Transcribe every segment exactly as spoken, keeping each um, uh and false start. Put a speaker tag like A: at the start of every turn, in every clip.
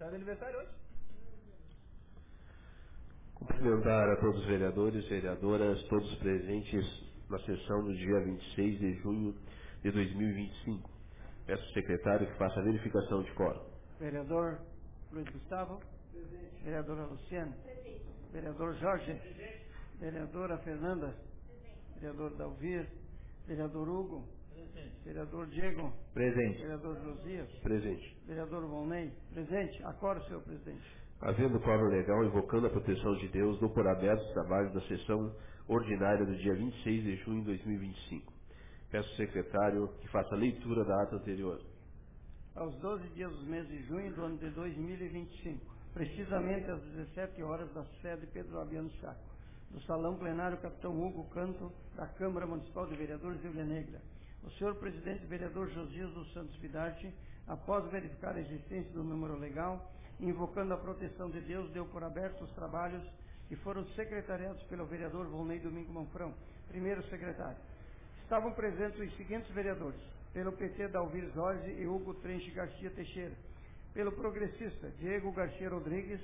A: Tá de aniversário hoje?
B: Cumprimentar a todos os vereadores e vereadoras, todos presentes na sessão do dia vinte e seis de junho de dois mil e vinte e cinco. Peço ao secretário que faça a verificação de quórum.
C: Vereador Luiz Gustavo. Presente. Vereadora Luciana. Presente. Vereador Jorge. Presente. Vereadora Fernanda. Presente. Vereador Dalvir. Vereador Hugo. Presente. Vereador Diego.
B: Presente.
C: Vereador Josias.
B: Presente.
C: Vereador Volney. Presente. Acordo, senhor presidente.
B: Havendo quórum legal, invocando a proteção de Deus, dou por aberto os trabalhos da sessão ordinária do dia vinte e seis de junho de dois mil e vinte e cinco. Peço ao secretário que faça a leitura da ata anterior.
C: Aos doze dias do mês de junho do ano de dois mil e vinte e cinco, precisamente às dezessete horas, da sede Pedro Abiano Chaco, do Salão Plenário Capitão Hugo Canto, da Câmara Municipal de Vereadores de Ilha Negra, o senhor presidente vereador Josias dos Santos Vidarte, após verificar a existência do número legal, invocando a proteção de Deus, deu por aberto os trabalhos que foram secretariados pelo vereador Volney Domingo Manfrão, primeiro secretário. Estavam presentes os seguintes vereadores: pelo P T, Dalvir Jorge e Hugo Trenche Garcia Teixeira; pelo Progressista, Diego Garcia Rodrigues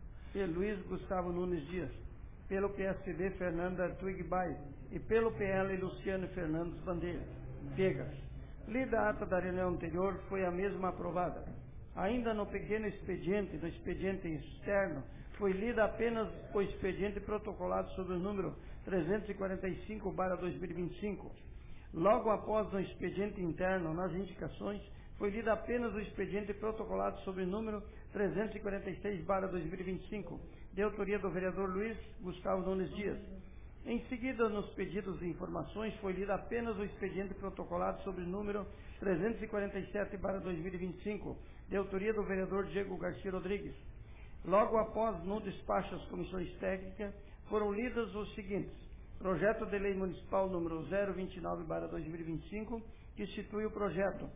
C: e Luiz Gustavo Nunes Dias; pelo P S D, Fernanda Artuig Baia; e pelo P L, Luciano Fernandes Bandeira Piegas. Lida a ata da reunião anterior, foi a mesma aprovada. Ainda no pequeno expediente, no expediente externo, foi lida apenas o expediente protocolado sob o número trezentos e quarenta e cinco barra dois mil e vinte e cinco. Logo após, no expediente interno, nas indicações, foi lido apenas o expediente protocolado sobre o número trezentos e quarenta e seis barra dois mil e vinte e cinco, de autoria do vereador Luiz Gustavo Nunes Dias. Em seguida, nos pedidos de informações, foi lido apenas o expediente protocolado sobre o número trezentos e quarenta e sete barra dois mil e vinte e cinco, de autoria do vereador Diego Garcia Rodrigues. Logo após, no despacho às comissões técnicas, foram lidos os seguintes: projeto de lei municipal número zero vinte e nove barra dois mil e vinte e cinco, que institui o projeto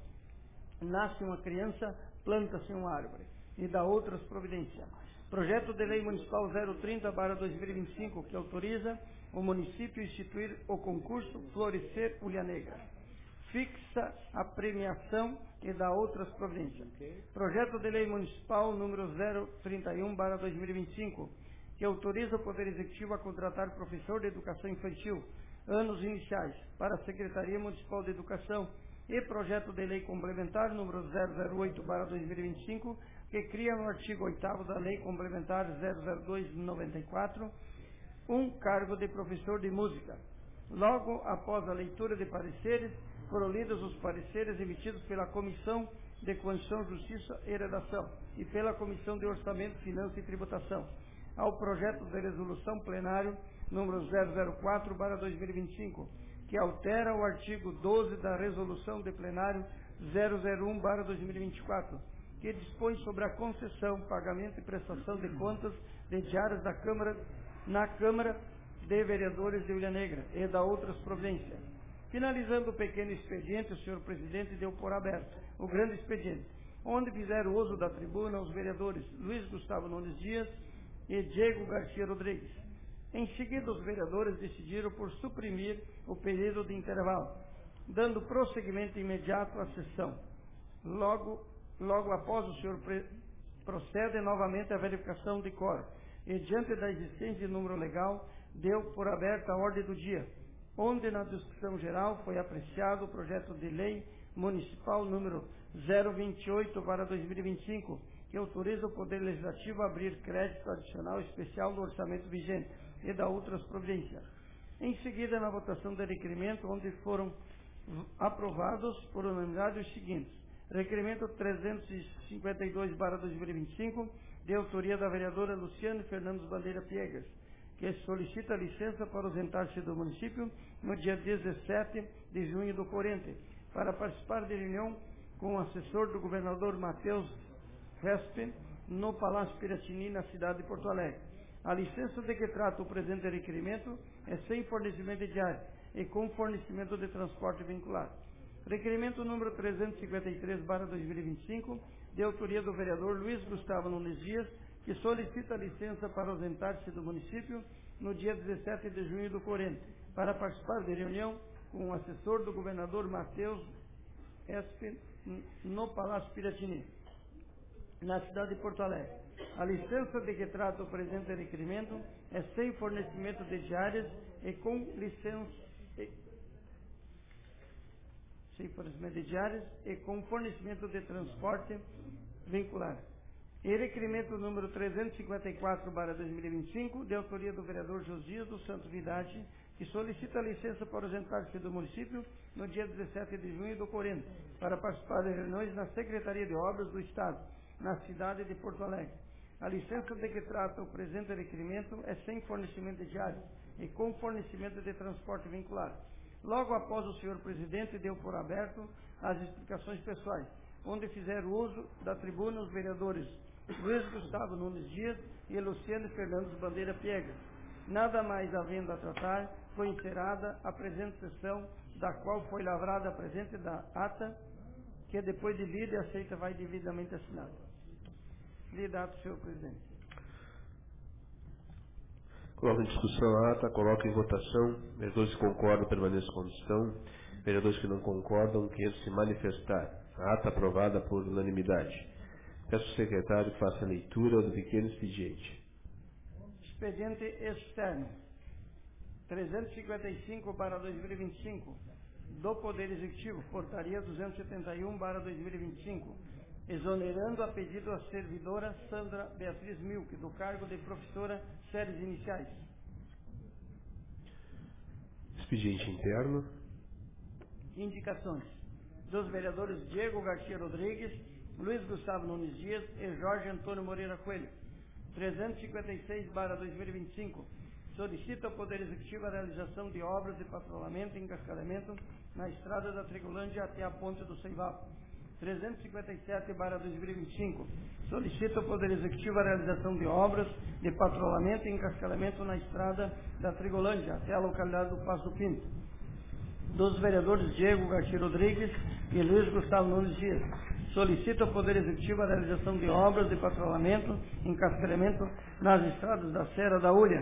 C: Nasce uma Criança, Planta-se uma Árvore, e dá outras providências. Projeto de lei municipal zero trinta barra dois mil e vinte e cinco, que autoriza o município a instituir o concurso Florescer Ilha Negra. Fixa a premiação e dá outras providências. Projeto de lei municipal número zero trinta e um barra dois mil e vinte e cinco, que autoriza o Poder Executivo a contratar professor de educação infantil, anos iniciais, para a Secretaria Municipal de Educação, e projeto de lei complementar número zero zero oito barra dois mil e vinte e cinco, que cria no artigo oitavo da Lei Complementar zero zero dois barra noventa e quatro, um cargo de professor de música. Logo após a leitura de pareceres, foram lidos os pareceres emitidos pela Comissão de Constituição, Justiça e Redação e pela Comissão de Orçamento, Finanças e Tributação ao projeto de resolução plenário número zero zero quatro barra dois mil e vinte e cinco, que altera o artigo doze da resolução de plenário zero zero um barra dois mil e vinte e quatro, que dispõe sobre a concessão, pagamento e prestação de contas de diárias da Câmara, na Câmara de Vereadores de Ilha Negra e da outras providências. Finalizando o pequeno expediente, o senhor presidente deu por aberto o grande expediente, onde fizeram uso da tribuna os vereadores Luiz Gustavo Nunes Dias e Diego Garcia Rodrigues. Em seguida, os vereadores decidiram por suprimir o período de intervalo, dando prosseguimento imediato à sessão. Logo, logo após, o senhor pre procede novamente à verificação de quórum e, diante da existência de número legal, deu por aberta a ordem do dia, onde na discussão geral foi apreciado o projeto de lei municipal número zero vinte e oito barra dois mil e vinte e cinco, que autoriza o Poder Legislativo a abrir crédito adicional especial do orçamento vigente e da outras providências. Em seguida, na votação do requerimento, onde foram aprovados por unanimidade os seguintes: requerimento trezentos e cinquenta e dois barra dois mil e vinte e cinco, de autoria da vereadora Luciana Fernandes Bandeira Piegas, que solicita licença para ausentar-se do município no dia dezessete de junho do corrente, para participar de reunião com o assessor do governador Matheus Respe, no Palácio Piratini, na cidade de Porto Alegre. A licença de que trata o presente requerimento é sem fornecimento de diária e com fornecimento de transporte vinculado. Requerimento número trezentos e cinquenta e três barra dois mil e vinte e cinco, de autoria do vereador Luiz Gustavo Nunes Dias, que solicita licença para ausentar-se do município no dia dezessete de junho do corrente, para participar de reunião com o assessor do governador Matheus Respe, no Palácio Piratini. na cidade de Porto Alegre. A licença de que trata o presente requerimento é sem fornecimento de diárias e com licença e, sem fornecimento de diárias e com fornecimento de transporte vincular. E requerimento número trezentos e cinquenta e quatro barra dois mil e vinte e cinco, de autoria do vereador Josias dos Santos Vidarte, que solicita licença para ausentar-se do município no dia dezessete de junho do corrente, para participar de reuniões na Secretaria de Obras do Estado, na cidade de Porto Alegre. A licença de que trata o presente requerimento é sem fornecimento de diárias e com fornecimento de transporte vincular. Logo após o senhor presidente deu por aberto as explicações pessoais, onde fizeram uso da tribuna os vereadores Luiz Gustavo Nunes Dias e Luciano Fernandes Bandeira Piegas. Nada mais havendo a tratar, foi encerrada a presente sessão, da qual foi lavrada a presente da ata, que depois de lida e aceita vai devidamente assinada. Lida ato, senhor presidente.
B: Coloco em discussão a ata, coloco em votação. Vereadores que concordam, permaneçam como estão. Vereadores que não concordam, queiram se manifestar. A ata aprovada por unanimidade. Peço ao secretário que faça a leitura do pequeno expediente.
C: Expediente externo trezentos e cinquenta e cinco barra dois mil e vinte e cinco do Poder Executivo, portaria duzentos e setenta e um barra dois mil e vinte e cinco, exonerando a pedido a servidora Sandra Beatriz Milk do cargo de professora séries iniciais.
B: Expediente interno.
C: Indicações dos vereadores Diego Garcia Rodrigues, Luiz Gustavo Nunes Dias e Jorge Antônio Moreira Coelho. trezentos e cinquenta e seis barra dois mil e vinte e cinco, solicita ao Poder Executivo a realização de obras de patrulhamento e encascadamento na estrada da Trigolândia até a ponte do Ceibal. trezentos e cinquenta e sete barra dois mil e vinte e cinco, solicita ao Poder Executivo a realização de obras de patrulhamento e encascadamento na estrada da Trigolândia até a localidade do Passo do Pinto. Dos vereadores Diego Garcia Rodrigues e Luiz Gustavo Nunes Dias, solicita ao Poder Executivo a realização de obras de patrulhamento e encascadamento nas estradas da Serra da Ulha.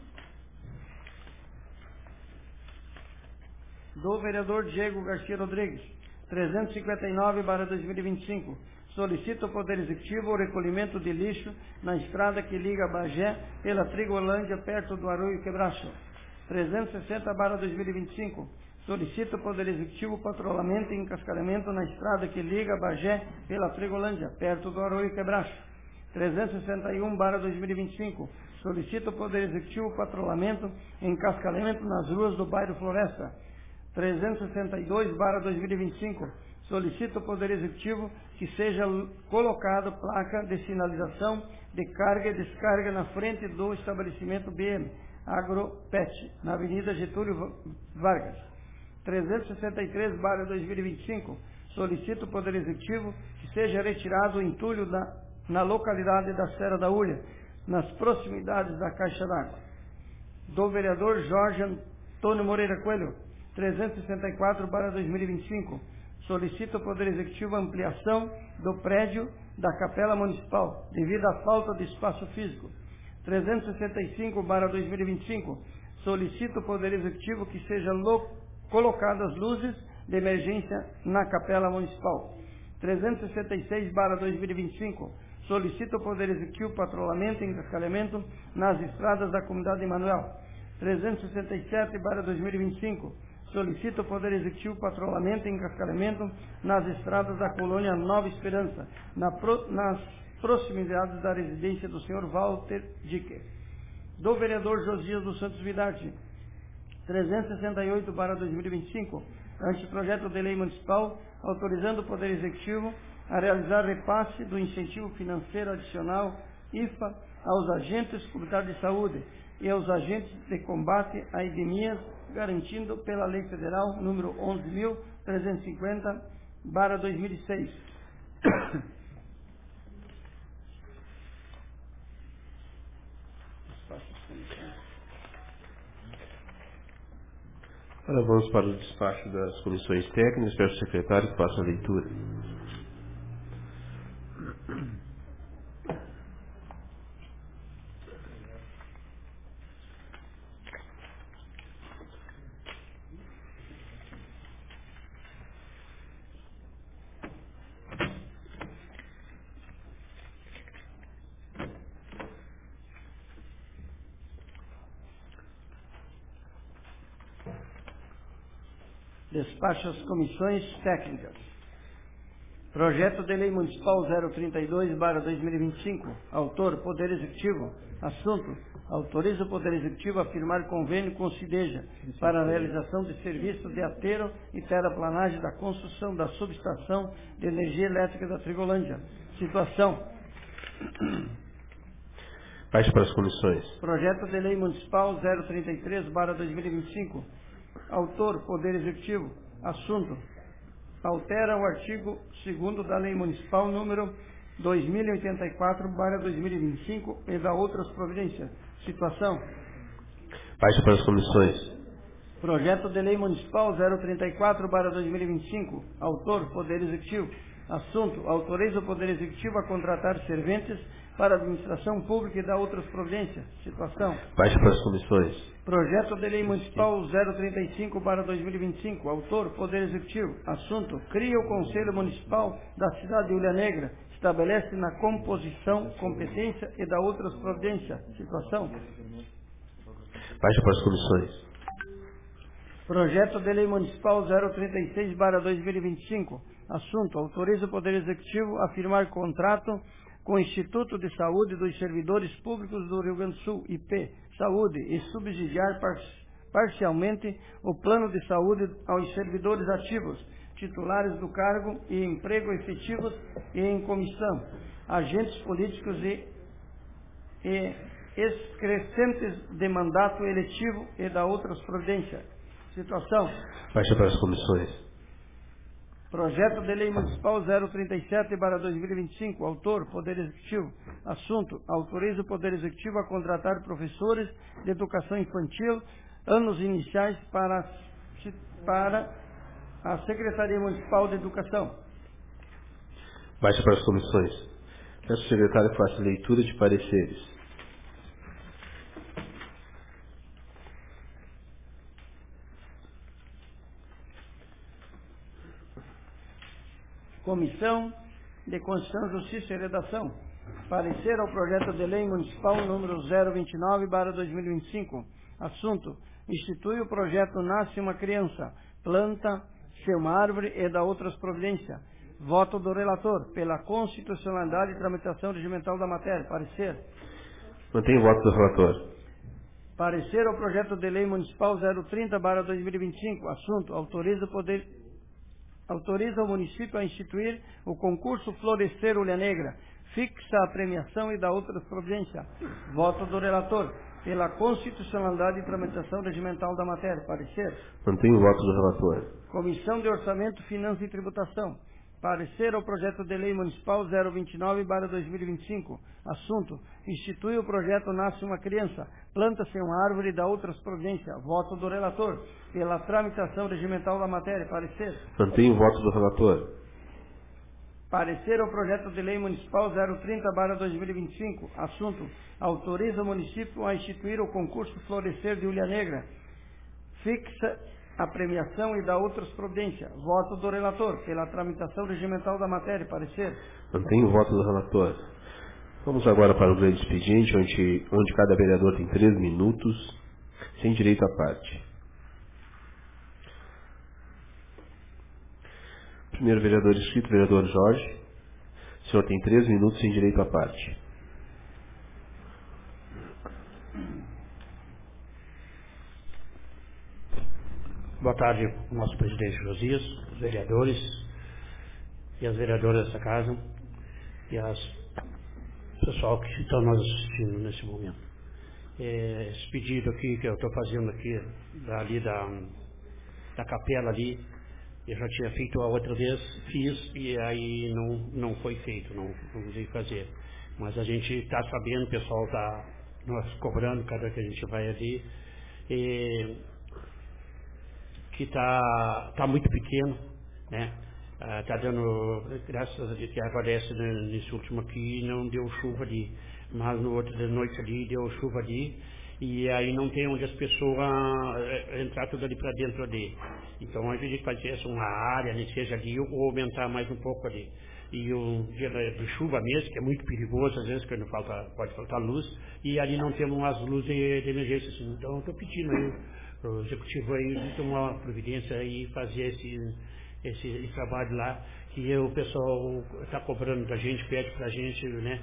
C: Do vereador Diego Garcia Rodrigues, trezentos e cinquenta e nove barra dois mil e vinte e cinco, solicita ao Poder Executivo o recolhimento de lixo na estrada que liga Bagé pela Trigolândia, perto do Arroio Quebracho. trezentos e sessenta barra dois mil e vinte e cinco, solicita ao Poder Executivo o patrulhamento e encascadamento na estrada que liga Bagé pela Trigolândia, perto do Arroio Quebracho. trezentos e sessenta e um barra dois mil e vinte e cinco, solicita ao Poder Executivo o patrulhamento e encascadamento nas ruas do bairro Floresta. trezentos e sessenta e dois barra dois mil e vinte e cinco, solicita ao Poder Executivo que seja colocado placa de sinalização de carga e descarga na frente do estabelecimento B M Agropet, na Avenida Getúlio Vargas. trezentos e sessenta e três barra dois mil e vinte e cinco, solicita o Poder Executivo que seja retirado o entulho na, na localidade da Serra da Ulha, nas proximidades da Caixa d'Água. Do vereador Jorge Antônio Moreira Coelho, trezentos e sessenta e quatro barra dois mil e vinte e cinco, solicita ao Poder Executivo a ampliação do prédio da Capela Municipal, devido à falta de espaço físico. trezentos e sessenta e cinco barra dois mil e vinte e cinco, solicita ao Poder Executivo que sejam colocadas luzes de emergência na Capela Municipal. trezentos e sessenta e seis barra dois mil e vinte e cinco, solicita ao Poder Executivo patrulhamento e encascalhamento nas estradas da comunidade de Manuel. trezentos e sessenta e sete barra dois mil e vinte e cinco, solicita ao Poder Executivo patrulhamento e encascalhamento nas estradas da colônia Nova Esperança, na pro, nas proximidades da residência do senhor Walter Dicker. Do vereador Josias dos Santos Vidarte, trezentos e sessenta e oito barra dois mil e vinte e cinco, anteprojeto de lei municipal autorizando o Poder Executivo a realizar repasse do incentivo financeiro adicional I F A aos agentes comunitários de saúde e aos agentes de combate a epidemias, garantindo pela Lei Federal número onze mil trezentos e cinquenta barra dois mil e seis.
B: Agora vamos para o despacho das comissões técnicas. Peço ao secretário que faça a leitura.
C: Despacho às comissões técnicas. Projeto de Lei Municipal zero trinta e dois barra dois mil e vinte e cinco. Autor, Poder Executivo. Assunto, autoriza o Poder Executivo a firmar convênio com o CIDEJA para a realização de serviços de aterro e terraplanagem da construção da subestação de energia elétrica da Trigolândia. Situação.
B: Baixe para as comissões.
C: Projeto de Lei Municipal zero trinta e três barra dois mil e vinte e cinco. Autor, Poder Executivo. Assunto, altera o artigo segundo da Lei Municipal número dois mil e oitenta e quatro barra dois mil e vinte e cinco e da outras providências. Situação.
B: Baixe para as comissões.
C: Projeto de Lei Municipal zero trinta e quatro barra dois mil e vinte e cinco. Autor, Poder Executivo. Assunto, autoriza o Poder Executivo a contratar serventes para a administração pública e da outras providências. Situação.
B: Baixe para as comissões.
C: Projeto de Lei Municipal zero trinta e cinco barra dois mil e vinte e cinco. Autor, Poder Executivo. Assunto, cria o Conselho Municipal da cidade de Ilha Negra. Estabelece na composição, competência e da outras providências. Situação.
B: Baixe para as comissões.
C: Projeto de Lei Municipal zero trinta e seis barra dois mil e vinte e cinco. Assunto, autoriza o Poder Executivo a firmar contrato com o Instituto de Saúde dos Servidores Públicos do Rio Grande do Sul, I P Saúde, e subsidiar par parcialmente o plano de saúde aos servidores ativos, titulares do cargo e emprego efetivos e em comissão, agentes políticos e, e excrescentes de mandato eletivo e da outras providências. Situação.
B: Baixe para as comissões.
C: Projeto de Lei Municipal zero trinta e sete barra dois mil e vinte e cinco. Autor, Poder Executivo. Assunto, autoriza o Poder Executivo a contratar professores de educação infantil, anos iniciais para, para a Secretaria Municipal de Educação.
B: Baixe para as comissões. Peço ao secretário que faça leitura de pareceres.
C: Comissão de Constituição, Justiça e Redação. Parecer ao projeto de lei municipal número zero vinte e nove barra dois mil e vinte e cinco. Assunto, institui o projeto Nasce uma Criança, planta-se uma árvore e dá outras providências. Voto do relator pela constitucionalidade e tramitação regimental da matéria. Parecer.
B: Mantém o voto do relator.
C: Parecer ao projeto de lei municipal zero trinta barra dois mil e vinte e cinco. Assunto, autoriza o poder autoriza o município a instituir o concurso Florescer Ilha Negra, fixa a premiação e dá outras providências. Voto do relator pela constitucionalidade e tramitação regimental da matéria. Parecer.
B: Mantém o voto do relator.
C: Comissão de Orçamento, Finanças e Tributação. Parecer ao projeto de lei municipal zero vinte e nove barra dois mil e vinte e cinco. Assunto, institui o projeto Nasce uma Criança, planta-se uma árvore e dá outras providências. Voto do relator pela tramitação regimental da matéria. Parecer.
B: Mantém o voto do relator.
C: Parecer ao projeto de lei municipal zero trinta barra dois mil e vinte e cinco. Assunto, autoriza o município a instituir o concurso Florescer de Ilha Negra, fixa a premiação e dá outras providências. Voto do relator pela tramitação regimental da matéria. Parecer.
B: Mantém o voto do relator. Vamos agora para o grande expediente, onde, onde cada vereador tem três minutos, sem direito à parte. Primeiro vereador inscrito, vereador Jorge. O senhor tem três minutos sem direito à parte.
A: Boa tarde, nosso presidente Josias, os vereadores e as vereadoras dessa casa e as pessoal que estão nos assistindo nesse momento. É, esse pedido aqui que eu estou fazendo aqui, ali da, da capela ali, eu já tinha feito a outra vez, fiz e aí não, não foi feito, não, não consegui fazer. Mas a gente está sabendo, o pessoal está nos cobrando cada vez que a gente vai ali. E, que está tá muito pequeno, né? Está ah, dando, graças a Deus que agradece nesse último aqui, não deu chuva ali, mas no outro da noite ali deu chuva ali, e aí não tem onde as pessoas entrar tudo ali para dentro ali. Então a gente fazer uma área, nem seja ali, ou aumentar mais um pouco ali. E o dia de chuva mesmo, que é muito perigoso, às vezes, quando falta, pode faltar luz, e ali não temos as luzes de, de emergência, assim. Então eu estou pedindo aí o executivo aí de tomar uma providência e fazer esse, esse, esse trabalho lá, que o pessoal está cobrando da gente, pede para a gente, né,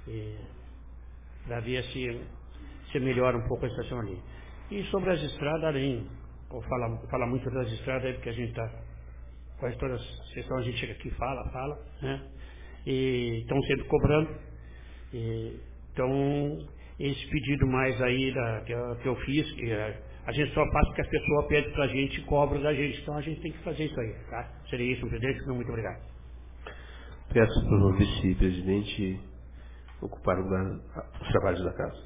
A: para ver se, se melhora um pouco a situação ali. E sobre as estradas, além, vou falar, falar muito das estradas aí, porque a gente está, quase todas as sessões a gente chega aqui e fala, fala, né, e estão sempre cobrando. E, então, esse pedido mais aí da, que, eu, que eu fiz, que a, a gente só faz porque a pessoa pede para a gente e cobra da gente. Então a gente tem que fazer isso aí, tá? Seria isso, presidente. Muito obrigado.
B: Peço para o vice-presidente ocupar o lugar, os trabalhos da casa.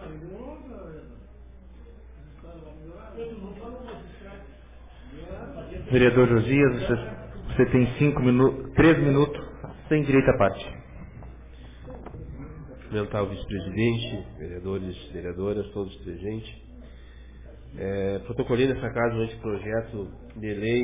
D: Vereador Josias, você, você tem cinco minutos, três minutos, sem direito à parte.
B: Cumprimentar o vice-presidente, vereadores, vereadoras, todos presentes. É, protocolei nessa casa um anteprojeto de lei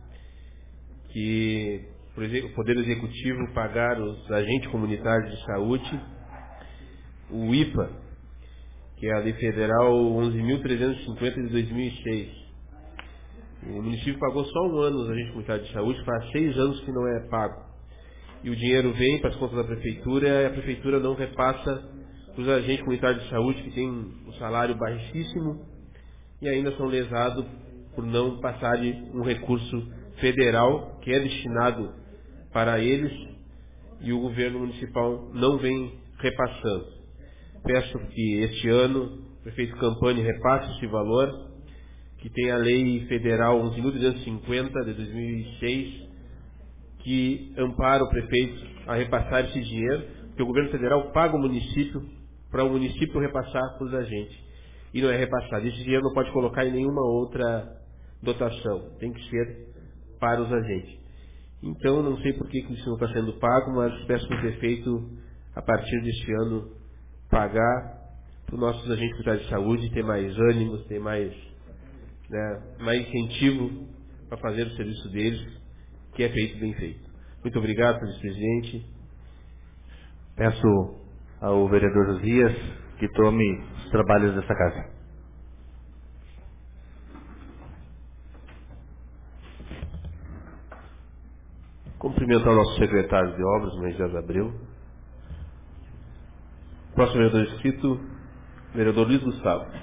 B: que o Poder Executivo pagar os agentes comunitários de saúde, o I P A, que é a Lei Federal onze mil trezentos e cinquenta de dois mil e seis. O município pagou só um ano os agentes comunitários de saúde, faz seis anos que não é pago. E o dinheiro vem para as contas da prefeitura e a prefeitura não repassa para os agentes comunitários de saúde, que têm um salário baixíssimo e ainda são lesados por não passarem um recurso federal que é destinado para eles e o governo municipal não vem repassando. Peço que este ano o prefeito Campani repasse esse valor, que tem a Lei Federal onze mil trezentos e cinquenta de dois mil e seis, que ampara o prefeito a repassar esse dinheiro, porque o governo federal paga o município para o município repassar para os agentes. E não é repassado. Esse dinheiro não pode colocar em nenhuma outra dotação. Tem que ser para os agentes. Então, não sei por que isso não está sendo pago, mas peço para o prefeito, a partir deste ano, pagar para os nossos agentes comunitários de saúde, ter mais ânimos, ter mais, né, mais incentivo para fazer o serviço deles, que é feito bem feito. Muito obrigado, vice-presidente.
D: Peço ao vereador Josias que tome os trabalhos dessa casa.
B: Cumprimentar o nosso secretário de obras, Moisés Abreu. Próximo vereador inscrito, vereador Luiz Gustavo.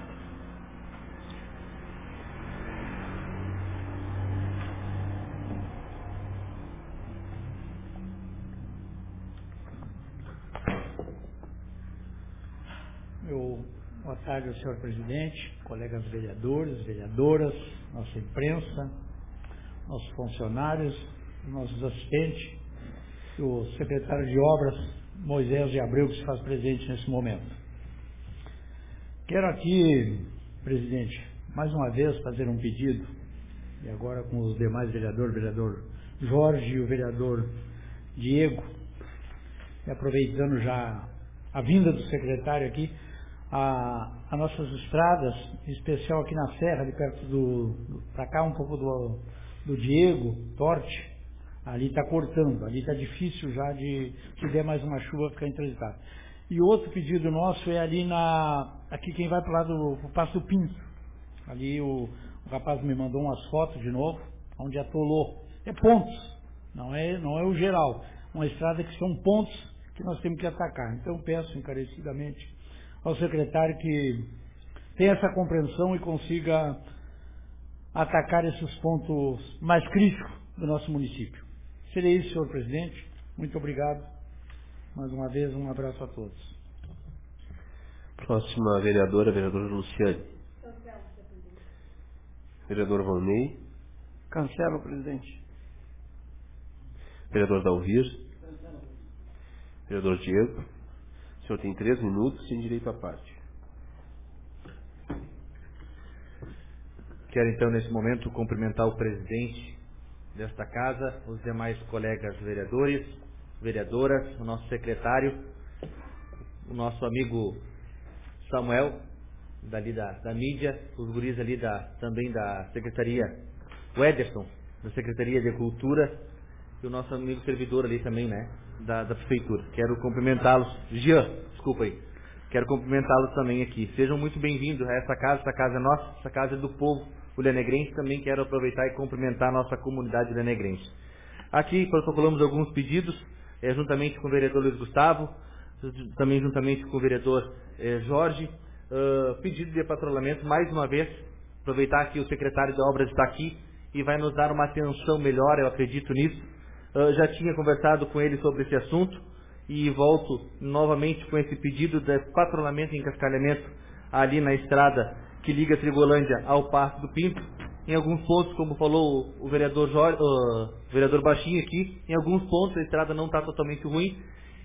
E: Eu, boa tarde, senhor presidente, colegas vereadores, vereadoras, nossa imprensa, nossos funcionários, nossos assistentes, e o secretário de obras, Moisés de Abreu, que se faz presente nesse momento. Quero aqui, presidente, mais uma vez fazer um pedido, e agora com os demais vereadores, o vereador Jorge e o vereador Diego, e aproveitando já a vinda do secretário aqui, a, a nossas estradas, em especial aqui na Serra, ali perto do, do para cá um pouco do, do Diego, Torte, ali está cortando, ali está difícil já de, se der mais uma chuva, ficar intransitável. E outro pedido nosso é ali na, aqui quem vai para o lado do Passo do Pinto, ali o, o rapaz me mandou umas fotos de novo, onde atolou, é pontos, não é, não é o geral, uma estrada que são pontos que nós temos que atacar. Então peço encarecidamente ao secretário que tenha essa compreensão e consiga atacar esses pontos mais críticos do nosso município. Seria isso, senhor presidente. Muito obrigado. Mais uma vez, um abraço a todos.
B: Próxima vereadora, vereadora Luciane. Vereador Valnei.
C: Cancelo, presidente.
B: Vereador Dalvir. Vereador Diego. O senhor tem três minutos sem direito à parte.
D: Quero então, nesse momento, cumprimentar o presidente desta casa, os demais colegas vereadores, vereadoras, o nosso secretário, o nosso amigo Samuel, dali da, da mídia, os guris ali da, também da Secretaria, o Ederson, da Secretaria de Cultura, e o nosso amigo servidor ali também, né, da, da Prefeitura. Quero cumprimentá-los, Jean, desculpa aí, quero cumprimentá-los também aqui. Sejam muito bem-vindos a essa casa, essa casa é nossa, essa casa é do povo, ulianegrense, também quero aproveitar e cumprimentar a nossa comunidade ulianegrense. Aqui protocolamos alguns pedidos, eh, juntamente com o vereador Luiz Gustavo, também juntamente com o vereador eh, Jorge, uh, pedido de patrulhamento, mais uma vez, aproveitar que o secretário de obras está aqui e vai nos dar uma atenção melhor, eu acredito nisso. Uh, já tinha conversado com ele sobre esse assunto e volto novamente com esse pedido de patrulhamento e encascalhamento ali na estrada que liga Trigolândia ao Passo do Pinto. Em alguns pontos, como falou o vereador, Jorge, uh, o vereador Baixinho aqui, em alguns pontos a estrada não está totalmente ruim.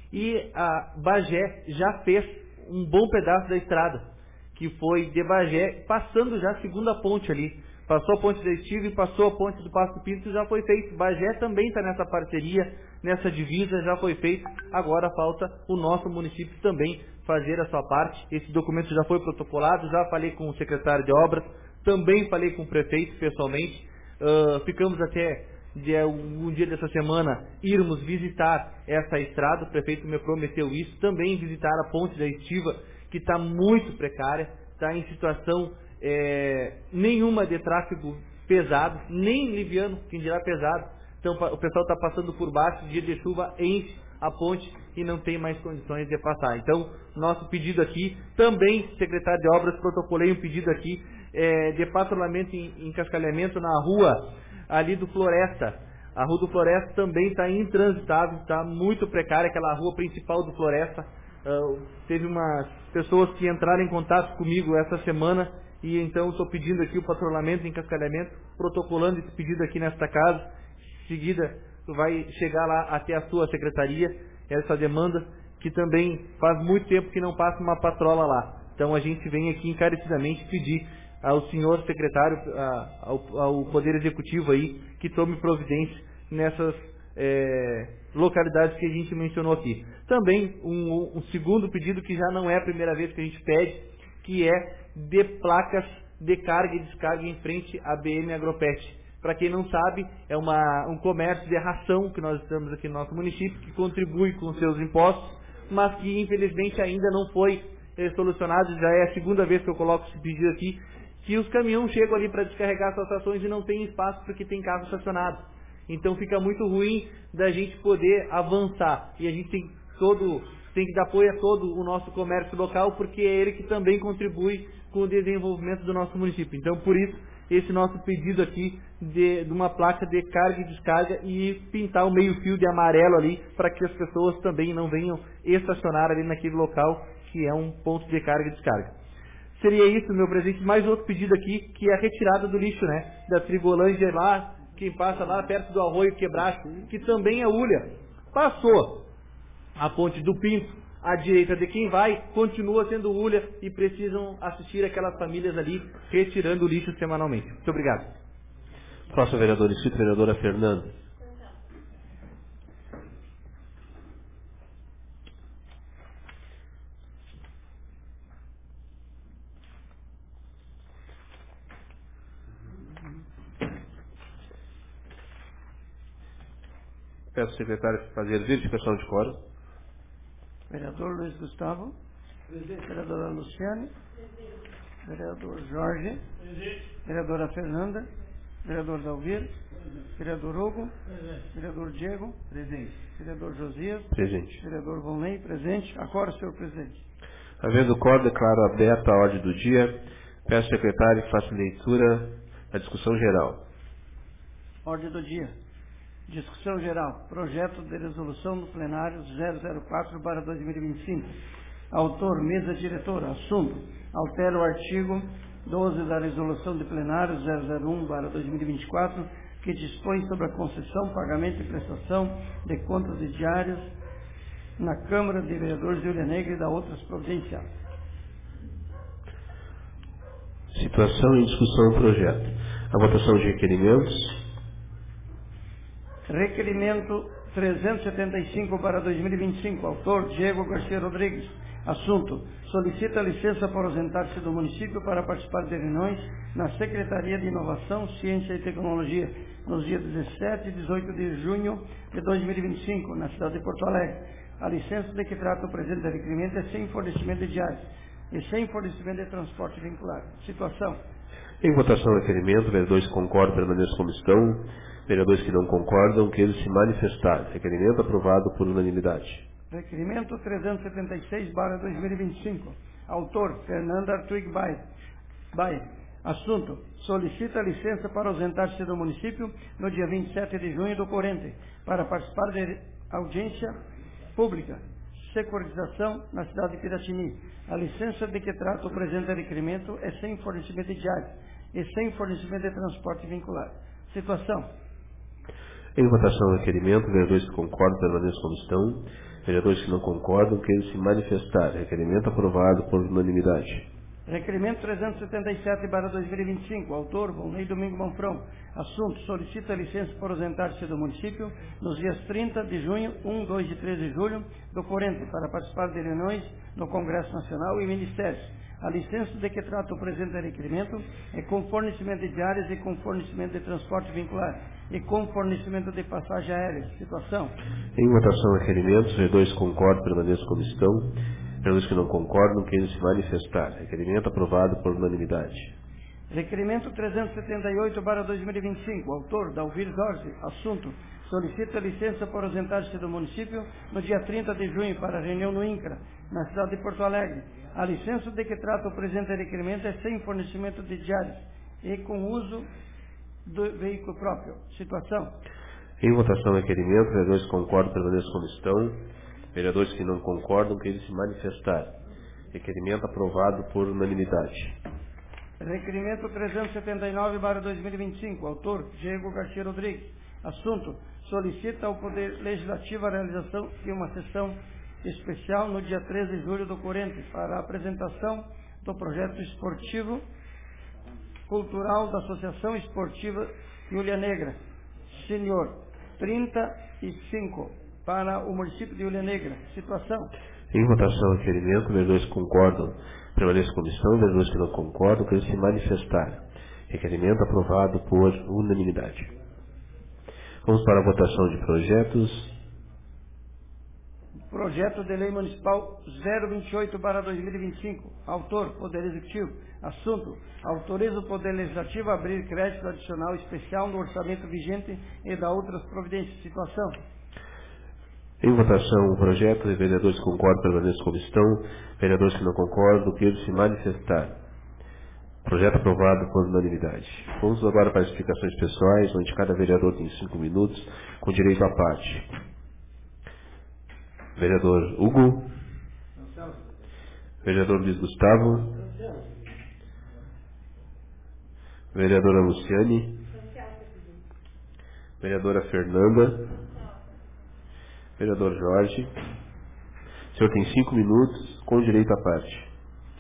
D: E a Bagé já fez um bom pedaço da estrada, que foi de Bagé, passando já a segunda ponte ali. Passou a ponte da Estiva e passou a ponte do Passo do Pinto, já foi feito. Bagé também está nessa parceria, nessa divisa, já foi feito. Agora falta o nosso município também fazer a sua parte. Esse documento já foi protocolado, já falei com o secretário de obras, também falei com o prefeito pessoalmente. Uh, ficamos até de um dia dessa semana irmos visitar essa estrada. O prefeito me prometeu isso, também visitar a ponte da Estiva, que está muito precária, está em situação é, nenhuma de tráfego pesado, nem liviano, quem dirá pesado. Então o pessoal está passando por baixo, dia de chuva enche a ponte e não tem mais condições de passar. Então, nosso pedido aqui, também, secretário de obras, protocolei um pedido aqui é, de patrulhamento e encascalhamento na rua ali do Floresta. A rua do Floresta também está intransitável, está muito precária, aquela rua principal do Floresta. Uh, teve umas pessoas que entraram em contato comigo essa semana e então estou pedindo aqui o patrulhamento e encascalhamento, protocolando esse pedido aqui nesta casa. Em seguida, vai chegar lá até a sua secretaria, essa demanda, que também faz muito tempo que não passa uma patrola lá. Então a gente vem aqui encarecidamente pedir ao senhor secretário, ao, ao Poder Executivo aí, que tome providência nessas é, localidades que a gente mencionou aqui. Também um, um segundo pedido, que já não é a primeira vez que a gente pede, que é de placas de carga e descarga em frente à B M Agropet. Para quem não sabe, é uma, um comércio de ração que nós estamos aqui no nosso município, que contribui com seus impostos, mas que infelizmente ainda não foi é, solucionado. Já é a segunda vez que eu coloco esse pedido aqui, que os caminhões chegam ali para descarregar suas rações e não tem espaço porque tem carro estacionado. Então fica muito ruim da gente poder avançar. E a gente tem, todo, tem que dar apoio a todo o nosso comércio local, porque é ele que também contribui com o desenvolvimento do nosso município. Então, por isso, esse nosso pedido aqui de, de uma placa de carga e descarga e pintar o meio fio de amarelo ali, para que as pessoas também não venham estacionar ali naquele local que é um ponto de carga e descarga. Seria isso, meu presidente. Mais outro pedido aqui, que é a retirada do lixo, né? Da Trigolândia lá, quem passa lá perto do Arroio Quebracho, que também é Ulha. Passou a ponte do Pinto, à direita de quem vai, continua sendo Ulha e precisam assistir aquelas famílias ali retirando o lixo semanalmente. Muito obrigado.
B: Próximo vereador distrito, vereadora Fernanda. Peço ao secretário fazer verificação de quórum.
C: Vereador Luiz Gustavo. Presente. Vereadora Luciane. Presente. Vereador Jorge. Presente. Vereadora Fernanda. Vereador Dalvir. Presente. Vereador Hugo. Presente. Vereador Diego. Presente. Vereador Josias.
B: Presente.
C: Vereador Vonley. Presente. Acordo, senhor presidente.
B: Havendo quórum, declaro aberta a ordem do dia. Peço ao secretário que faça leitura da discussão geral.
C: Ordem do dia. Discussão geral. Projeto de resolução do plenário zero zero quatro barra dois mil e vinte e cinco. Autor, mesa diretora. Assunto. Altera o artigo doze da resolução de plenário zero zero um barra dois mil e vinte e quatro, que dispõe sobre a concessão, pagamento e prestação de contas de diárias na Câmara de Vereadores de Ulha Negra e da outras providenciais.
B: Situação e discussão do projeto. A votação de requerimentos.
C: Requerimento trezentos e setenta e cinco barra dois mil e vinte e cinco, autor Diego Garcia Rodrigues. Assunto: solicita licença para ausentar-se do município para participar de reuniões na Secretaria de Inovação, Ciência e Tecnologia nos dias dezessete e dezoito de junho de dois mil e vinte e cinco, na cidade de Porto Alegre. A licença de que trata o presente requerimento é sem fornecimento de diárias e sem fornecimento de transporte vinculado. Situação:
B: Em votação, requerimento. Vereadores que concordam, permaneçam como estão. Vereadores que não concordam, que eles se manifestar. Requerimento aprovado por unanimidade.
C: Requerimento trezentos e setenta e seis barra dois mil e vinte e cinco. Autor, Fernanda Artuig Baia. Assunto, solicita licença para ausentar-se do município no dia vinte e sete de junho do corrente, para participar de audiência pública, securitização na cidade de Piratini. A licença de que trata o presente requerimento é sem fornecimento de diárias e sem fornecimento de transporte vinculado. Situação.
B: Em votação, requerimento. Vereadores que concordam, permaneçam como estão. Vereadores que não concordam, que eles se manifestar. Requerimento aprovado por unanimidade.
C: Requerimento trezentos e setenta e sete barra dois mil e vinte e cinco. Autor, Volney Domingo Manfrão. Assunto, solicita licença para ausentar-se do município nos dias trinta de junho, um, dois e três de julho do corrente, para participar de reuniões no Congresso Nacional e Ministérios. A licença de que trata o presente requerimento é com fornecimento de diárias e com fornecimento de transporte vincular e com fornecimento de passagem aérea. Situação.
B: Em votação, requerimentos. Vereadores que concordam, permaneçam como estão. Vereadores que não concordam, que eles se manifestar. Requerimento aprovado por unanimidade.
C: Requerimento trezentos e setenta e oito barra dois mil e vinte e cinco. Autor, Dalvir Jorge. Assunto, solicita licença para ausentar-se do município no dia trinta de junho para reunião no INCRA, na cidade de Porto Alegre. A licença de que trata o presente requerimento é sem fornecimento de diárias e com uso do veículo próprio. Situação.
B: Em votação, requerimento. Vereadores que concordam, permaneçam como estão. Vereadores que não concordam, que eles se manifestar. Requerimento aprovado por unanimidade.
C: Requerimento trezentos e setenta e nove barra dois mil e vinte e cinco. Autor, Diego Garcia Rodrigues. Assunto, solicita ao Poder Legislativo a realização de uma sessão especial no dia treze de julho do corrente para a apresentação do projeto esportivo cultural da Associação Esportiva Ilha Negra, Senhor, trinta e cinco, para o município de Ilha Negra. Situação.
B: Em votação, requerimento. Vereadores que concordam, permaneçam como estão. Vereadores que não concordam, que eles se manifestar. Requerimento aprovado por unanimidade. Vamos para a votação de projetos.
C: Projeto de Lei Municipal zero vinte e oito barra dois mil e vinte e cinco. Autor, Poder Executivo. Assunto, autoriza o Poder Legislativo a abrir crédito adicional especial no orçamento vigente e da outras providências. Situação.
B: Em votação, o projeto. Vereadores que concordam, permaneçam como estão. Vereadores que não concordam, que eles se manifestar. Projeto aprovado por unanimidade. Vamos agora para as explicações pessoais, onde cada vereador tem cinco minutos, com direito à parte. Vereador Hugo. Vereador Luiz Gustavo. Vereadora Luciane. Vereadora Fernanda. Vereador Jorge. O senhor tem cinco minutos, com direito à parte.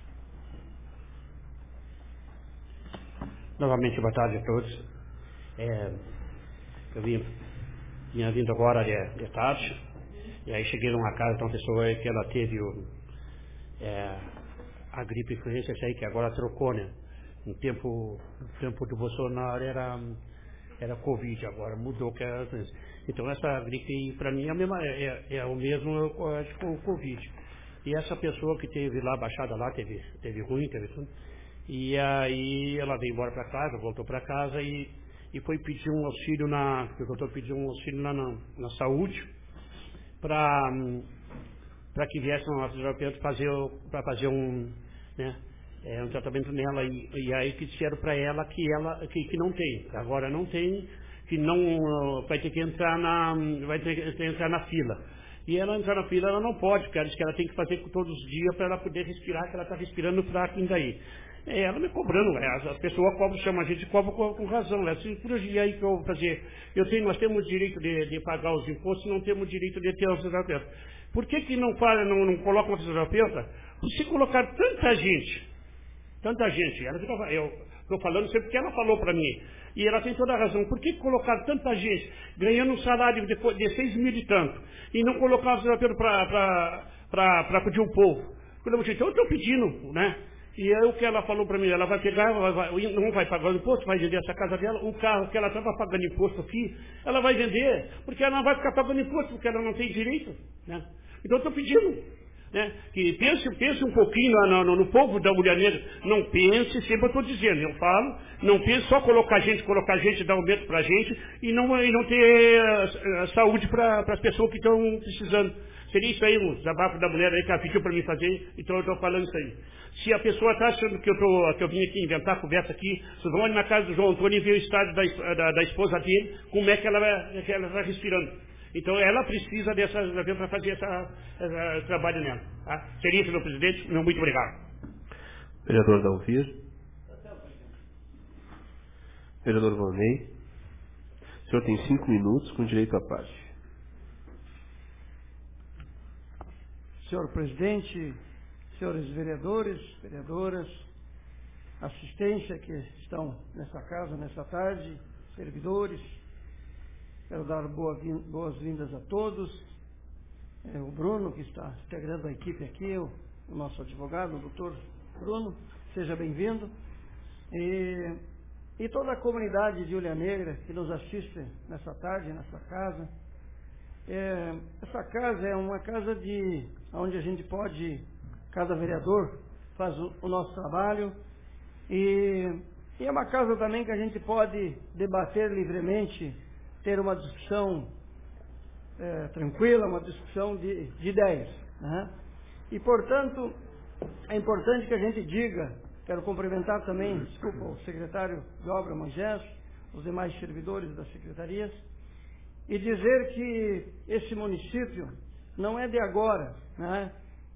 A: Novamente, boa tarde a todos. É, eu vim, tinha vindo agora de, de tarde. E aí cheguei numa casa de uma pessoa que ela teve o, é, a gripe influenza, essa aí que agora trocou, né? No tempo, no tempo do Bolsonaro era, era Covid, agora mudou que era. Então essa gripe para mim é, a mesma, é, é o mesmo, eu acho, com o Covid. E essa pessoa que teve lá, baixada lá, teve, teve ruim, teve tudo. E aí ela veio embora para casa, voltou para casa e, e foi pedir um auxílio na. O doutor pediu um auxílio lá na, na saúde, para para que viesse uma fisioterapeuta fazer para fazer um, né, é, um tratamento nela e, e aí que disseram para ela que ela que, que não tem, agora não tem, que não uh, vai ter que entrar na vai ter que entrar na fila. E ela entrar na fila ela não pode, porque ela diz que ela tem que fazer todos os dias para ela poder respirar, que ela está respirando fraco ainda aí. É, ela me cobrando, as, as pessoas cobram, chamam a gente de cobra com, com razão. Né? Se por hoje aí que eu vou fazer, eu tenho, nós temos direito de, de pagar os impostos, não temos direito de ter um fisioterapeuta. Por que que não, fala, não, não coloca uma fisioterapeuta? Se colocar tanta gente, tanta gente, ela fica, eu estou falando sempre porque ela falou para mim, e ela tem toda a razão, por que colocar tanta gente ganhando um salário de, de seis mil e tanto, e não colocar o fisioterapeuta para pedir o povo? Então eu estou pedindo, né? E aí o que ela falou para mim, ela vai pegar, vai, vai, não vai pagar o imposto, vai vender essa casa dela, o carro que ela estava pagando imposto aqui, ela vai vender, porque ela não vai ficar pagando imposto, porque ela não tem direito, né? Então eu estou pedindo, Né? Que pense, pense um pouquinho no, no, no povo da mulher negra. Não pense, sempre eu estou dizendo, eu falo, não pense só colocar gente, colocar gente, dar aumento para a gente e não, e não ter uh, saúde para as pessoas que estão precisando. Seria isso aí, um desabafo da mulher aí que ela pediu para mim fazer, então eu estou falando isso aí. Se a pessoa está achando que eu, tô, que eu vim aqui inventar a conversa aqui, vocês vão ali na casa do João Antônio e ver o estado da, da, da esposa dele, como é que ela está respirando. Então ela precisa dessa para fazer essa, esse trabalho nela. Tá? Seria isso, meu presidente. Meu muito obrigado.
B: Vereador Dalvir. Vereador Volney. O senhor tem cinco minutos com direito à parte.
C: Senhor presidente, senhores vereadores, vereadoras, assistência que estão nessa casa, nessa tarde, servidores, quero dar boas-vindas a todos. É, o Bruno, que está integrando a equipe aqui, o, o nosso advogado, o doutor Bruno, seja bem-vindo. E, e toda a comunidade de Ilha Negra que nos assiste nessa tarde, nessa casa. É, essa casa é uma casa de onde a gente pode, cada vereador faz o, o nosso trabalho, e, e é uma casa também que a gente pode debater livremente, ter uma discussão é, tranquila, uma discussão de, de ideias. Né? E, portanto, é importante que a gente diga, quero cumprimentar também, desculpa, o secretário de Obra, Moisés, os demais servidores das secretarias, e dizer que esse município não é de agora, né?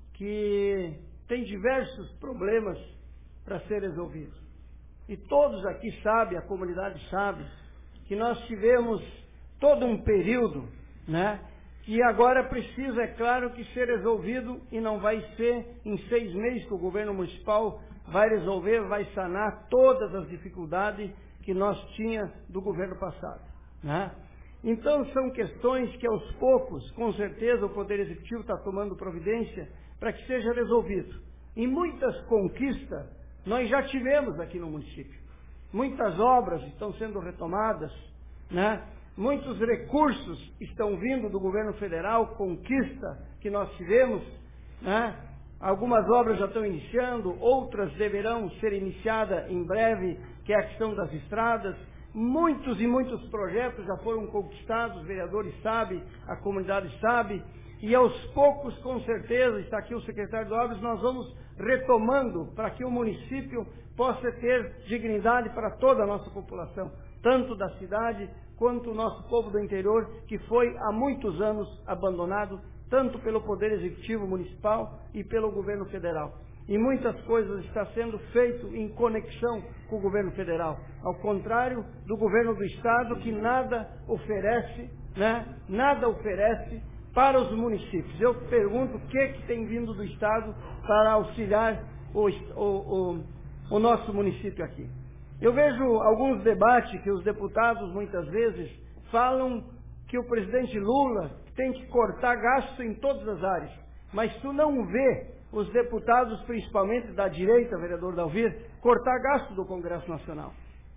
C: Que tem diversos problemas para ser resolvidos. E todos aqui sabem, a comunidade sabe, que nós tivemos todo um período, né, que agora precisa, é claro, que ser resolvido, e não vai ser em seis meses que o governo municipal vai resolver, vai sanar todas as dificuldades que nós tínhamos do governo passado. Né? Então são questões que aos poucos, com certeza, o Poder Executivo está tomando providência para que seja resolvido. E muitas conquistas nós já tivemos aqui no município. Muitas obras estão sendo retomadas, né? Muitos recursos estão vindo do governo federal, conquista que nós tivemos, né? Algumas obras já estão iniciando, outras deverão ser iniciadas em breve, que é a questão das estradas. Muitos e muitos projetos já foram conquistados, os vereadores sabem, a comunidade sabe, e aos poucos, com certeza, está aqui o secretário de Obras, nós vamos retomando para que o município possa ter dignidade para toda a nossa população, tanto da cidade quanto o nosso povo do interior, que foi há muitos anos abandonado, tanto pelo Poder Executivo Municipal e pelo governo federal. E muitas coisas estão sendo feitas em conexão com o governo federal, ao contrário do governo do estado, que nada oferece, né? Nada oferece para os municípios. Eu pergunto o que, que tem vindo do estado para auxiliar o, o, o, o nosso município aqui. Eu vejo alguns debates que os deputados muitas vezes falam que o presidente Lula tem que cortar gasto em todas as áreas, mas tu não vê os deputados, principalmente da direita, vereador Dalvir, cortar gasto do Congresso Nacional.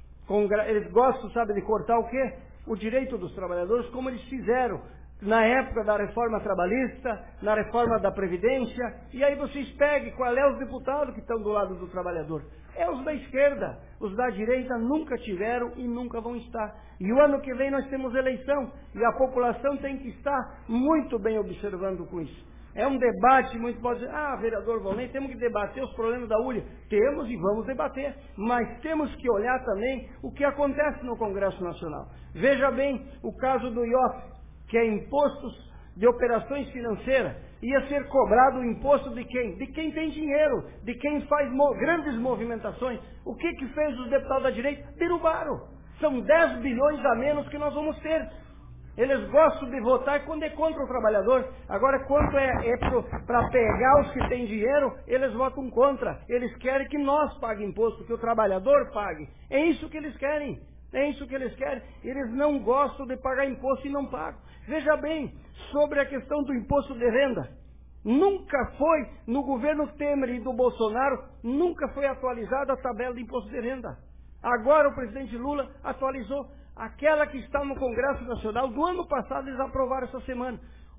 C: Eles gostam, sabe, de cortar o quê? O direito dos trabalhadores, como eles fizeram na época da reforma trabalhista, na reforma da Previdência, e aí vocês peguem qual é os deputados que estão do lado do trabalhador. É os da esquerda, os da direita nunca tiveram e nunca vão estar. E o ano que vem nós temos eleição, e a população tem que estar muito bem observando com isso. É um debate, muito pode dizer, ah, vereador Volney, temos que debater os problemas da U L I. Temos e vamos debater, mas temos que olhar também o que acontece no Congresso Nacional. Veja bem o caso do I O F, que é impostos de operações financeiras. Ia ser cobrado o imposto de quem? De quem tem dinheiro, de quem faz mo- grandes movimentações. O que que fez os deputados da direita? Derrubaram. São dez bilhões a menos que nós vamos ter. Eles gostam de votar quando é contra o trabalhador. Agora, quando é, é para pegar os que têm dinheiro, eles votam contra. Eles querem que nós paguemos imposto, que o trabalhador pague. É isso que eles querem. É isso que eles querem. Eles não gostam de pagar imposto e não pagam. Veja bem, sobre a questão do imposto de renda. Nunca foi, no governo Temer e do Bolsonaro, nunca foi atualizada a tabela de imposto de renda. Agora o presidente Lula atualizou. Aquela que está no Congresso Nacional, do ano passado eles aprovaram essa semana.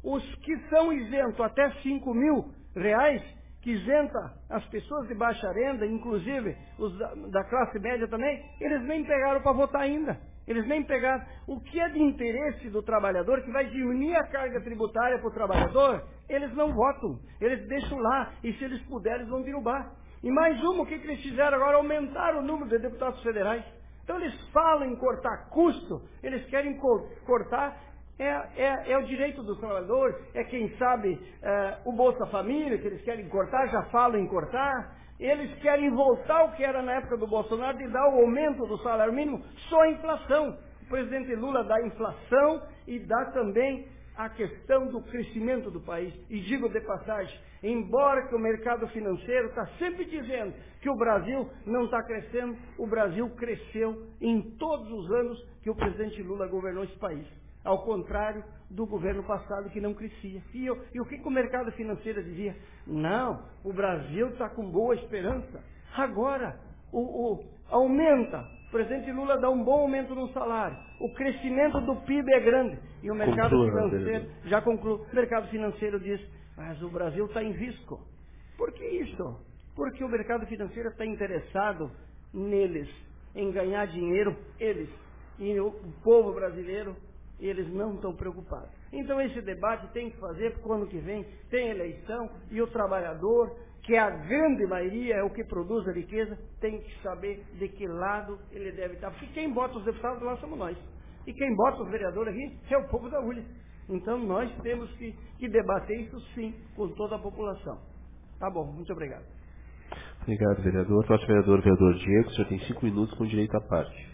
C: os que são isentos até cinco mil reais, que isenta as pessoas de baixa renda, inclusive os da, da classe média também, eles nem pegaram para votar ainda. Eles nem pegaram. O que é de interesse do trabalhador, que vai diminuir a carga tributária para o trabalhador, eles não votam. Eles deixam lá, e se eles puderem, eles vão derrubar. E mais uma, o que, que eles fizeram agora? Aumentaram o número de deputados federais. Então eles falam em cortar custo, eles querem co cortar, é, é, é o direito do trabalhador, é quem sabe é, o Bolsa Família, que eles querem cortar, já falam em cortar. Eles querem voltar ao que era na época do Bolsonaro, de dar o aumento do salário mínimo, só a inflação. O presidente Lula dá inflação e dá também a questão do crescimento do país. E digo de passagem, embora que o mercado financeiro está sempre dizendo que o Brasil não está crescendo, o Brasil cresceu em todos os anos que o presidente Lula governou esse país. Ao contrário do governo passado, que não crescia. E, eu, e o que, que o mercado financeiro dizia? Não, o Brasil está com boa esperança. Agora, o, o, aumenta. O presidente Lula dá um bom aumento no salário. O crescimento do P I B é grande. E o mercado
B: Conclua,
C: financeiro, já concluo, o mercado financeiro diz, mas o Brasil está em risco. Por que isso? Porque o mercado financeiro está interessado neles, em ganhar dinheiro, eles. E o povo brasileiro, eles não estão preocupados. Então esse debate tem que fazer, porque o ano que vem tem eleição, e o trabalhador, que é a grande maioria, é o que produz a riqueza, tem que saber de que lado ele deve estar. Porque quem bota os deputados lá somos nós. E quem bota os vereadores aqui é o povo da U L I. Então nós temos que, que debater isso sim, com toda a população. Tá bom, muito obrigado.
B: Obrigado, vereador. Próximo vereador, vereador Diego, o senhor tem cinco minutos com direito à parte.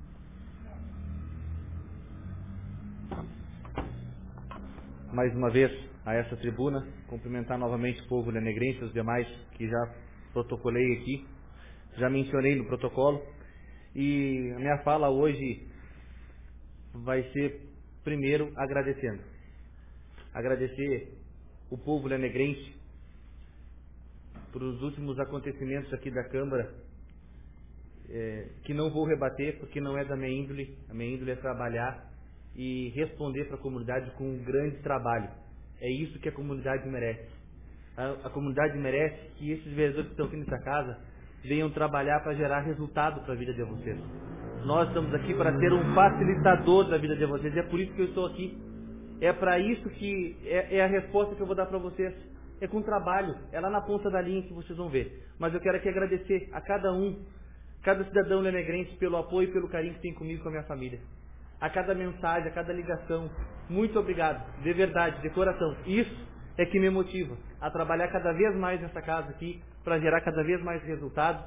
D: Mais uma vez a essa tribuna, cumprimentar novamente o povo lenegrense e os demais que já protocolei aqui, já mencionei no protocolo, e a minha fala hoje vai ser primeiro agradecendo. Agradecer o povo lenegrense por os últimos acontecimentos aqui da Câmara, é, que não vou rebater porque não é da minha índole. A minha índole é trabalhar e responder para a comunidade com um grande trabalho. É isso que a comunidade merece. A, a comunidade merece que esses vereadores que estão aqui nessa casa venham trabalhar para gerar resultado para a vida de vocês. Nós estamos aqui para ser um facilitador da vida de vocês, e é por isso que eu estou aqui. É para isso que é, é a resposta que eu vou dar para vocês. É com trabalho, é lá na ponta da linha que vocês vão ver. Mas eu quero aqui agradecer a cada um, cada cidadão lenegrense, pelo apoio e pelo carinho que tem comigo e com a minha família. A cada mensagem, a cada ligação. Muito obrigado, de verdade, de coração. Isso é que me motiva a trabalhar cada vez mais nessa casa aqui, para gerar cada vez mais resultado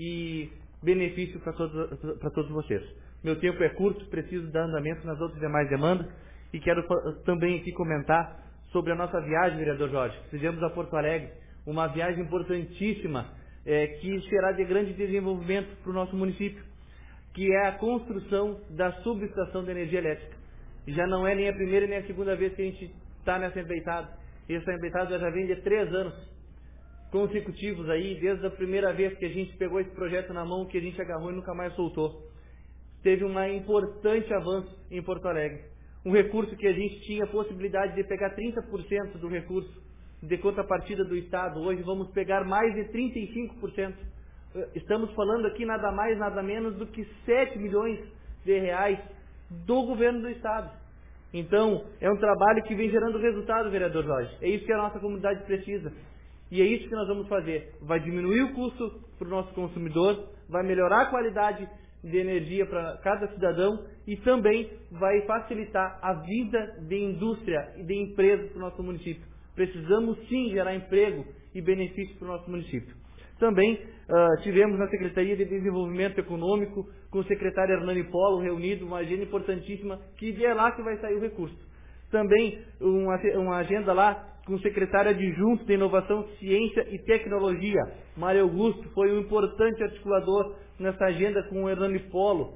D: e benefício para todos, para todos vocês. Meu tempo é curto, preciso dar andamento nas outras demais demandas, e quero também aqui comentar sobre a nossa viagem, vereador Jorge. Fizemos a Porto Alegre, uma viagem importantíssima, é, que será de grande desenvolvimento para o nosso município, que é a construção da subestação de energia elétrica. Já não é nem a primeira nem a segunda vez que a gente está nessa empreitada. Essa empreitada já vem de três anos consecutivos aí, desde a primeira vez que a gente pegou esse projeto na mão, que a gente agarrou e nunca mais soltou. Teve um importante avanço em Porto Alegre. Um recurso que a gente tinha a possibilidade de pegar trinta por cento do recurso de contrapartida do Estado. Hoje vamos pegar mais de trinta e cinco por cento. Estamos falando aqui nada mais, nada menos do que sete milhões de reais do governo do Estado. Então, é um trabalho que vem gerando resultado, vereador Jorge. É isso que a nossa comunidade precisa. E é isso que nós vamos fazer. Vai diminuir o custo para o nosso consumidor, vai melhorar a qualidade de energia para cada cidadão e também vai facilitar a vida de indústria e de empresas para o nosso município. Precisamos sim gerar emprego e benefícios para o nosso município. Também uh, tivemos na Secretaria de Desenvolvimento Econômico, com o secretário Hernani Polo, reunido, uma agenda importantíssima, que é lá que vai sair o recurso. Também uma, uma agenda lá com o secretário adjunto de Inovação, Ciência e Tecnologia, Mário Augusto, foi um importante articulador nessa agenda com o Hernani Polo,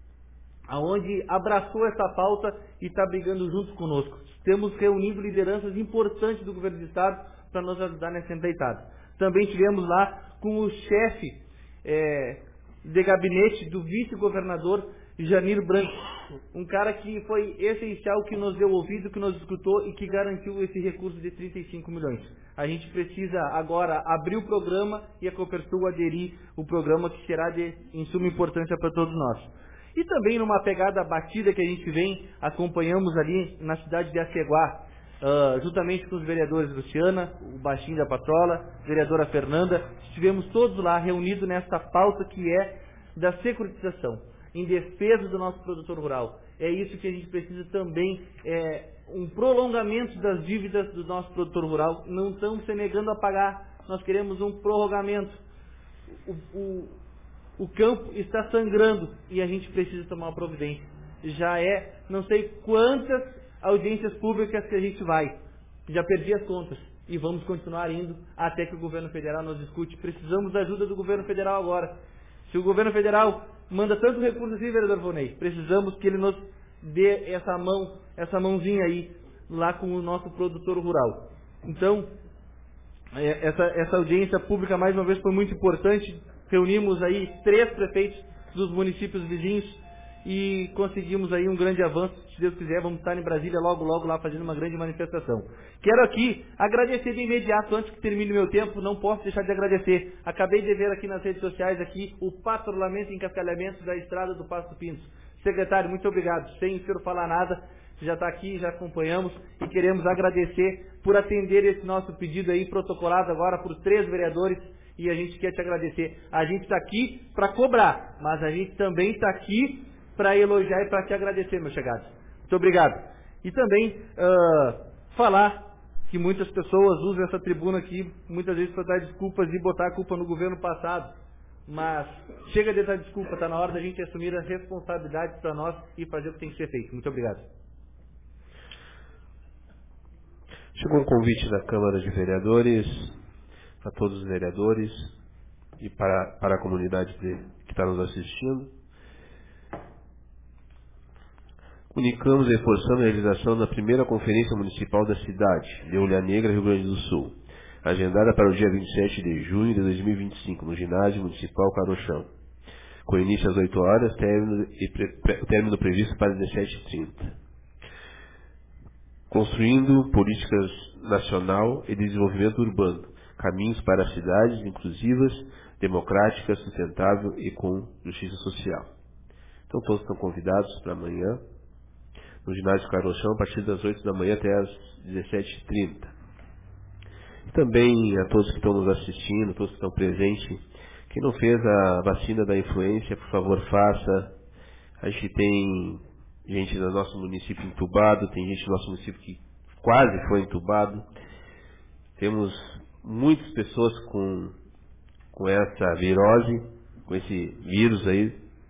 D: aonde abraçou essa pauta e está brigando junto conosco. Temos reunido lideranças importantes do governo do Estado para nos ajudar nessa empreitada. Também tivemos lá com o chefe é, de gabinete do vice-governador, Janir Branco, um cara que foi essencial, que nos deu ouvido, que nos escutou e que garantiu esse recurso de trinta e cinco milhões. A gente precisa agora abrir o programa e a Copersul aderir o programa, que será de em suma importância para todos nós. E também numa pegada batida que a gente vem, acompanhamos ali na cidade de Aceguá, uh, juntamente com os vereadores Luciana, o Baixinho da Patrola, vereadora Fernanda, estivemos todos lá reunidos nessa pauta que é da securitização, em defesa do nosso produtor rural. É isso que a gente precisa também, é um prolongamento das dívidas do nosso produtor rural. Não estamos se negando a pagar, nós queremos um prorrogamento. O, o, o campo está sangrando e a gente precisa tomar uma providência. Já é, não sei quantas audiências públicas que a gente vai, já perdi as contas e vamos continuar indo até que o governo federal nos discute. Precisamos da ajuda do governo federal agora. Se o governo federal manda tanto recurso assim, vereador Vonei, precisamos que ele nos dê essa mão, essa mãozinha aí, lá com o nosso produtor rural. Então, essa, essa audiência pública, mais uma vez, foi muito importante. Reunimos aí três prefeitos dos municípios vizinhos e conseguimos aí um grande avanço. Se Deus quiser, vamos estar em Brasília logo, logo lá fazendo uma grande manifestação. Quero aqui agradecer de imediato, antes que termine o meu tempo, não posso deixar de agradecer. Acabei de ver aqui nas redes sociais aqui o patrulhamento e encascalhamento da estrada do Passo Pintos. Secretário, muito obrigado. Sem o senhor falar nada, já está aqui, já acompanhamos e queremos agradecer por atender esse nosso pedido aí, protocolado agora por três vereadores, e a gente quer te agradecer. A gente está aqui para cobrar, mas a gente também está aqui para elogiar e para te agradecer, meus chegados. Muito obrigado. E também uh, falar que muitas pessoas usam essa tribuna aqui, muitas vezes para dar desculpas e botar a culpa no governo passado. Mas chega de dar desculpa, está na hora da gente assumir a responsabilidade para nós e fazer o que tem que ser feito. Muito obrigado.
B: Chegou um convite da Câmara de Vereadores, para todos os vereadores e para, para a comunidade de, que está nos assistindo. Comunicamos reforçando a realização da primeira Conferência Municipal da cidade, de Ovelha Negra, Rio Grande do Sul, agendada para o dia vinte e sete de junho de dois mil e vinte e cinco, no Ginásio Municipal Carochão, com início às oito horas, término, e pre, pre, término previsto para dezessete e trinta. Construindo políticas nacional e desenvolvimento urbano, caminhos para cidades inclusivas, democráticas, sustentável e com justiça social. Então todos estão convidados para amanhã, no Ginásio Carochão, a partir das oito da manhã até as dezessete e trinta. E também a todos que estão nos assistindo, todos que estão presentes, quem não fez a vacina da influenza, por favor, faça. A gente tem gente no nosso município entubado, tem gente no nosso município que quase foi entubado. Temos muitas pessoas com, com essa virose, com esse vírus aí,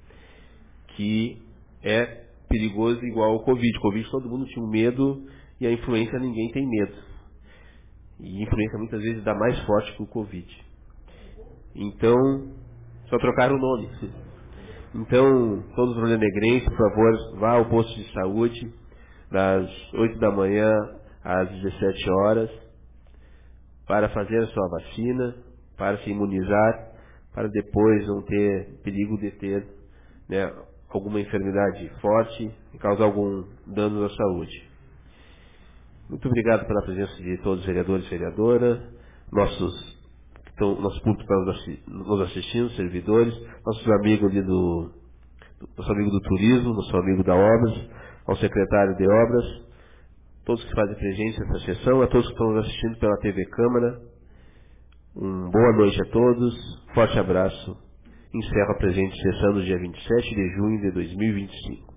B: que é perigoso igual ao Covid. Covid todo mundo tinha um medo e a influenza ninguém tem medo. E a influenza muitas vezes dá mais forte que o Covid. Então, só trocaram o nome. Então, todos os rondonegrenses, por favor, vá ao posto de saúde das oito da manhã às dezessete horas para fazer a sua vacina, para se imunizar, para depois não ter perigo de ter, né, alguma enfermidade forte e causar algum dano à saúde. Muito obrigado pela presença de todos os vereadores e vereadoras, nossos, então, nosso público que está nos assistindo, servidores, nossos amigos ali do, nosso amigo do turismo, nosso amigo da obras, ao secretário de obras, todos que fazem presente nessa sessão, a todos que estão nos assistindo pela T V Câmara, uma boa noite a todos, forte abraço. Encerro a presente sessão do dia vinte e sete de junho de dois mil e vinte e cinco.